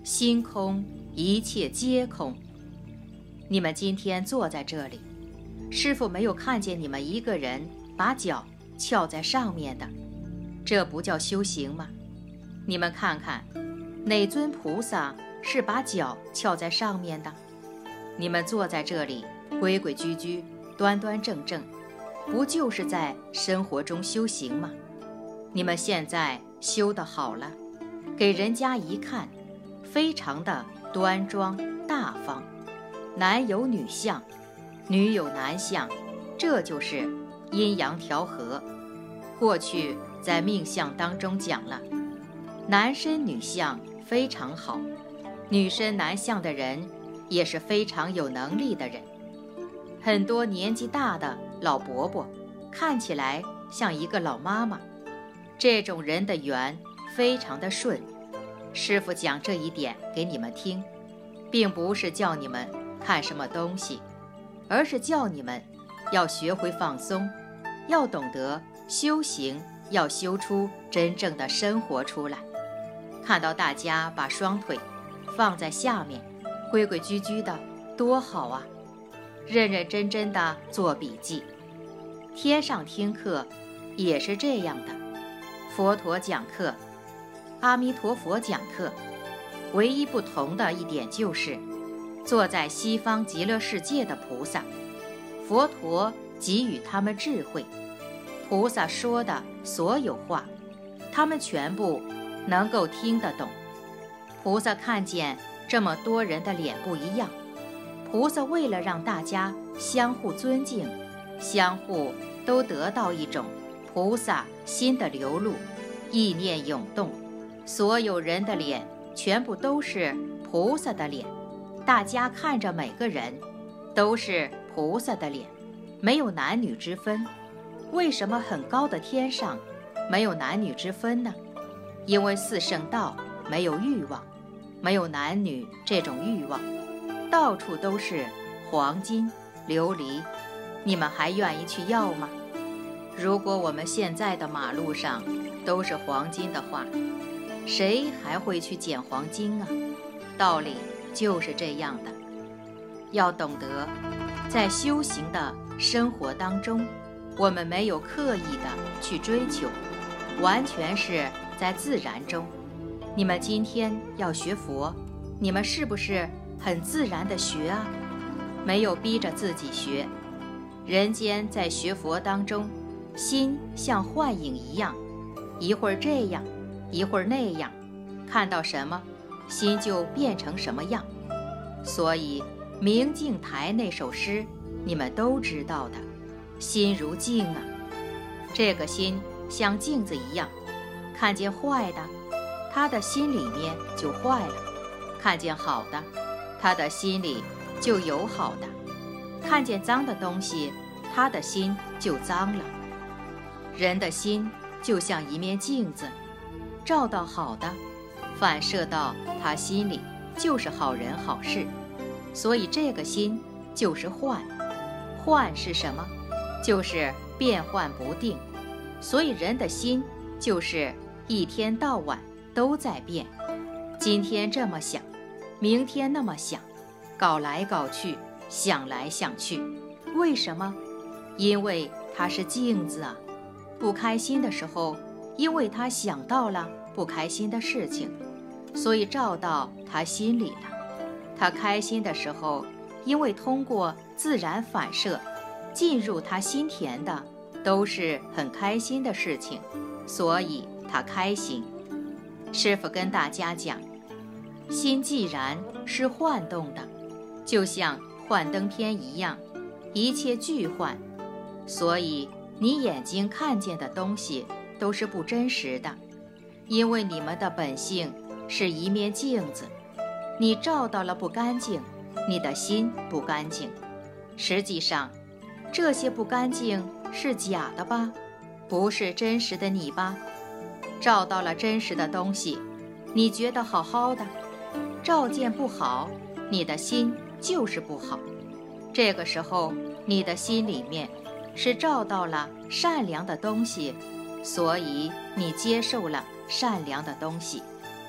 心空，一切皆空。你们今天坐在这里，师父没有看见你们一个人把脚翘在上面的，这不叫修行吗？你们看看，哪尊菩萨是把脚翘在上面的？你们坐在这里，规规矩矩，端端正正，不就是在生活中修行吗？你们现在修得好了，给人家一看，非常的端庄大方，男有女相，女有男相，这就是阴阳调和。过去在命相当中讲了，男身女相非常好，女身男相的人也是非常有能力的人。很多年纪大的老伯伯看起来像一个老妈妈，这种人的缘非常的顺。师父讲这一点给你们听，并不是叫你们看什么东西，而是叫你们要学会放松，要懂得修行，要修出真正的生活出来。看到大家把双腿放在下面，规规矩矩的，多好啊！认认真真的做笔记。天上听课也是这样的，佛陀讲课，阿弥陀佛讲课，唯一不同的一点就是，坐在西方极乐世界的菩萨，佛陀给予他们智慧，菩萨说的所有话，他们全部能够听得懂。菩萨看见这么多人的脸不一样，菩萨为了让大家相互尊敬，相互都得到一种菩萨心的流露，意念涌动，所有人的脸全部都是菩萨的脸，大家看着每个人都是菩萨的脸，没有男女之分。为什么很高的天上没有男女之分呢？因为四圣道没有欲望，没有男女这种欲望，到处都是黄金琉璃，你们还愿意去要吗？如果我们现在的马路上都是黄金的话，谁还会去捡黄金啊？道理就是这样的。要懂得，在修行的生活当中，我们没有刻意的去追求，完全是在自然中。你们今天要学佛，你们是不是很自然的学啊？没有逼着自己学。人间在学佛当中，心像幻影一样，一会儿这样，一会儿那样，看到什么，心就变成什么样。所以明镜台那首诗你们都知道的，心如镜啊，这个心像镜子一样，看见坏的，他的心里面就坏了；看见好的，他的心里就有好的；看见脏的东西，他的心就脏了。人的心就像一面镜子，照到好的，反射到他心里就是好人好事，所以这个心就是幻。幻是什么？就是变幻不定。所以人的心就是一天到晚都在变，今天这么想，明天那么想，搞来搞去，想来想去。为什么？因为它是镜子啊。不开心的时候，因为他想到了不开心的事情，所以照到他心里了。他开心的时候，因为通过自然反射进入他心田的都是很开心的事情，所以他开心。师父跟大家讲，心既然是幻动的，就像幻灯片一样，一切俱幻，所以你眼睛看见的东西都是不真实的，因为你们的本性是一面镜子，你照到了不干净，你的心不干净。实际上，这些不干净是假的吧？不是真实的你吧？照到了真实的东西，你觉得好好的；照见不好，你的心就是不好。这个时候，你的心里面是照到了善良的东西，所以你接受了善良的东西。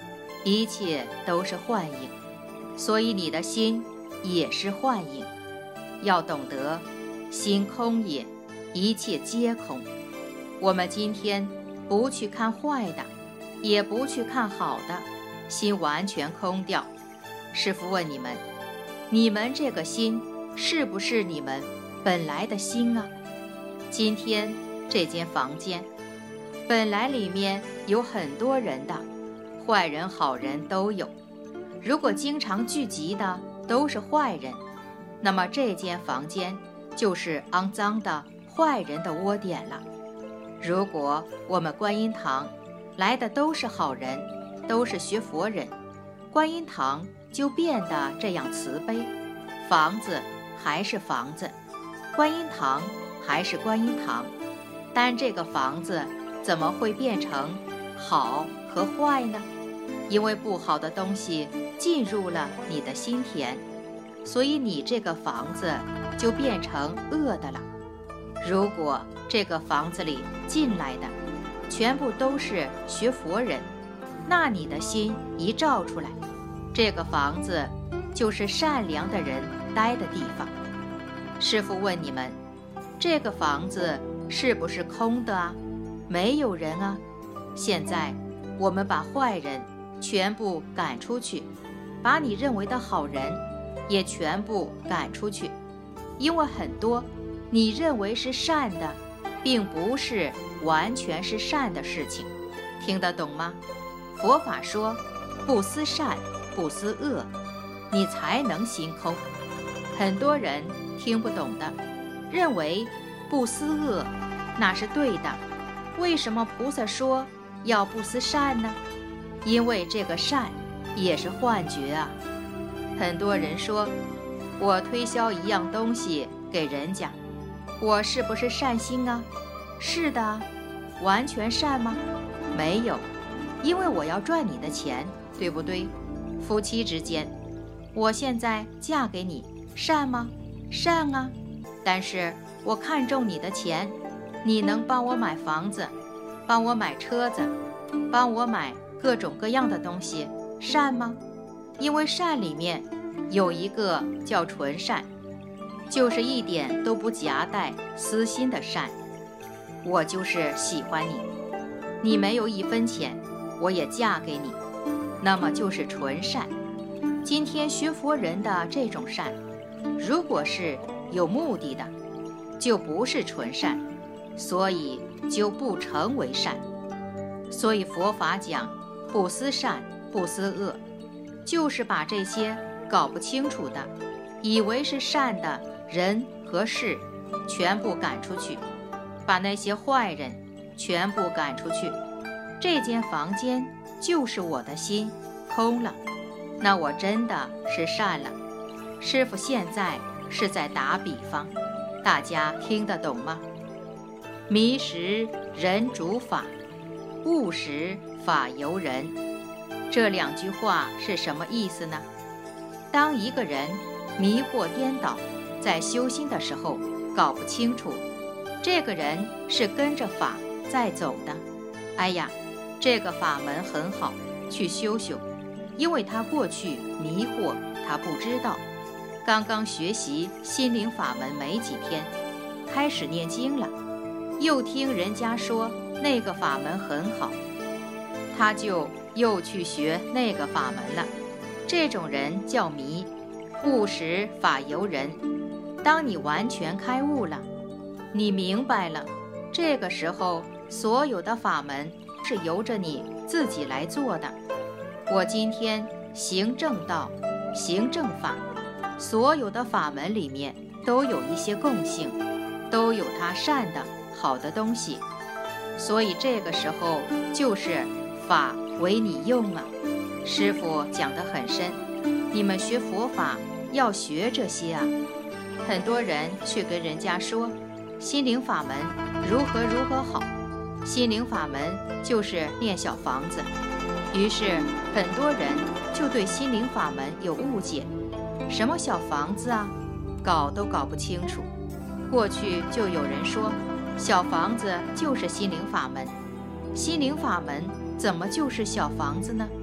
一切都是幻影，所以你的心也是幻影。要懂得，心空也，一切皆空。我们今天不去看坏的，也不去看好的，心完全空掉。师父问你们，你们这个心是不是你们本来的心啊？今天这间房间本来里面有很多人的，坏人好人都有。如果经常聚集的都是坏人，那么这间房间就是肮脏的坏人的窝点了。如果我们观音堂来的都是好人，都是学佛人，观音堂就变得这样慈悲，房子还是房子，观音堂还是观音堂，但这个房子怎么会变成好和坏呢？因为不好的东西进入了你的心田，所以你这个房子就变成恶的了。如果这个房子里进来的全部都是学佛人，那你的心一照出来，这个房子就是善良的人待的地方。师父问你们，这个房子是不是空的啊？没有人啊。现在我们把坏人全部赶出去，把你认为的好人也全部赶出去，因为很多你认为是善的，并不是完全是善的事情。听得懂吗？佛法说不思善不思恶，你才能心空。很多人听不懂的，认为不思恶那是对的，为什么菩萨说要不思善呢？因为这个善也是幻觉啊。很多人说，我推销一样东西给人家，我是不是善心啊？是的。完全善吗？没有，因为我要赚你的钱，对不对？夫妻之间，我现在嫁给你，善吗？善啊。但是我看中你的钱，你能帮我买房子，帮我买车子，帮我买各种各样的东西，善吗？因为善里面有一个叫纯善，就是一点都不夹带私心的善。我就是喜欢你，你没有1分钱，我也嫁给你，那么就是纯善。今天学佛人的这种善，如果是有目的的，就不是纯善，所以就不成为善。所以佛法讲不思善不思恶，就是把这些搞不清楚的，以为是善的人和事全部赶出去，把那些坏人全部赶出去。这间房间就是我的心空了，那我真的是善了。师父现在是在打比方，大家听得懂吗？迷时人主法，悟时法由人。这2句话是什么意思呢？当一个人迷惑颠倒，在修心的时候搞不清楚，这个人是跟着法在走的。哎呀，这个法门很好，去修修。因为他过去迷惑，他不知道。刚刚学习心灵法门没几天，开始念经了，又听人家说那个法门很好，他就又去学那个法门了。这种人叫迷，悟时法由人。当你完全开悟了，你明白了，这个时候所有的法门是由着你自己来做的。我今天行正道，行正法，所有的法门里面都有一些共性，都有它善的好的东西，所以这个时候就是法为你用啊。师父讲得很深，你们学佛法要学这些啊。很多人去跟人家说心灵法门如何如何好，心灵法门就是念小房子，于是很多人就对心灵法门有误解，什么小房子啊，搞都搞不清楚。过去就有人说小房子就是心灵法门，心灵法门怎么就是小房子呢？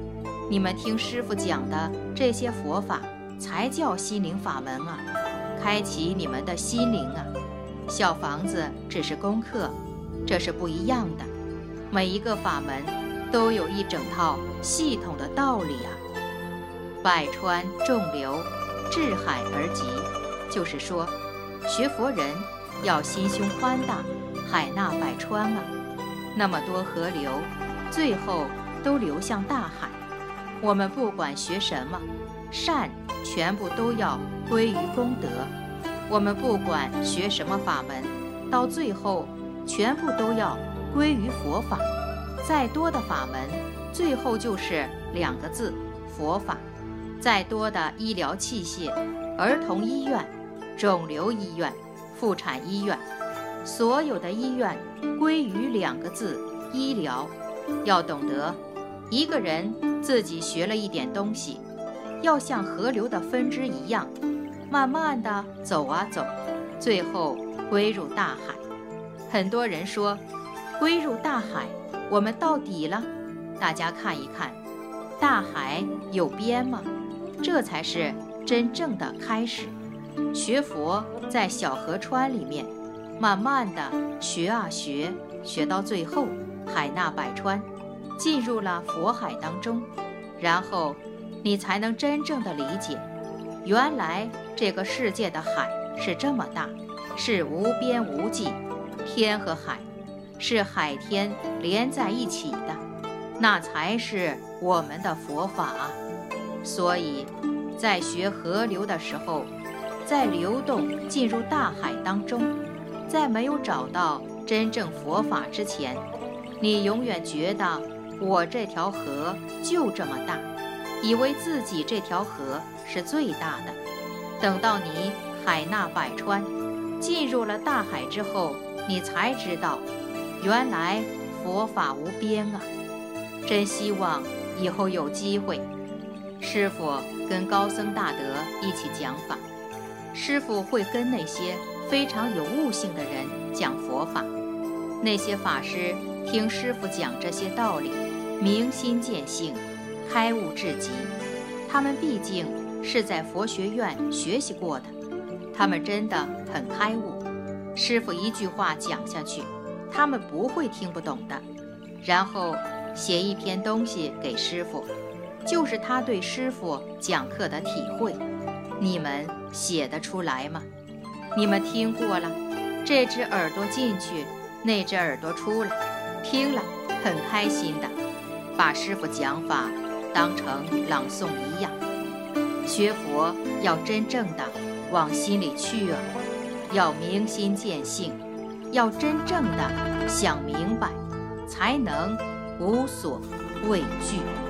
你们听师父讲的这些佛法才叫心灵法门啊，开启你们的心灵啊。小房子只是功课，这是不一样的。每一个法门都有一整套系统的道理啊。百川众流，至海而极，就是说学佛人要心胸宽大，海纳百川啊。那么多河流，最后都流向大海。我们不管学什么，善全部都要归于功德。我们不管学什么法门，到最后全部都要归于佛法。再多的法门，最后就是2个字：佛法。再多的医疗器械，儿童医院、肿瘤医院、妇产医院，所有的医院归于2个字：医疗。要懂得，一个人自己学了一点东西，要像河流的分支一样，慢慢地走啊走，最后归入大海。很多人说归入大海，我们到底了。大家看一看，大海有边吗？这才是真正的开始。学佛在小河川里面，慢慢地学啊学，学到最后海纳百川，进入了佛海当中，然后你才能真正的理解，原来这个世界的海是这么大，是无边无际。天和海是海天连在一起的，那才是我们的佛法啊。所以在学河流的时候，在流动进入大海当中，在没有找到真正佛法之前，你永远觉得我这条河就这么大，以为自己这条河是最大的。等到你海纳百川，进入了大海之后，你才知道原来佛法无边啊。真希望以后有机会，师父跟高僧大德一起讲法，师父会跟那些非常有悟性的人讲佛法。那些法师听师父讲这些道理，明心见性，开悟至极。他们毕竟是在佛学院学习过的，他们真的很开悟。师父一句话讲下去，他们不会听不懂的。然后写一篇东西给师父，就是他对师父讲课的体会。你们写得出来吗？你们听过了，这只耳朵进去，那只耳朵出来，听了很开心的，把师父讲法当成朗诵一样。学佛要真正的往心里去啊，要明心见性，要真正的想明白，才能无所畏惧。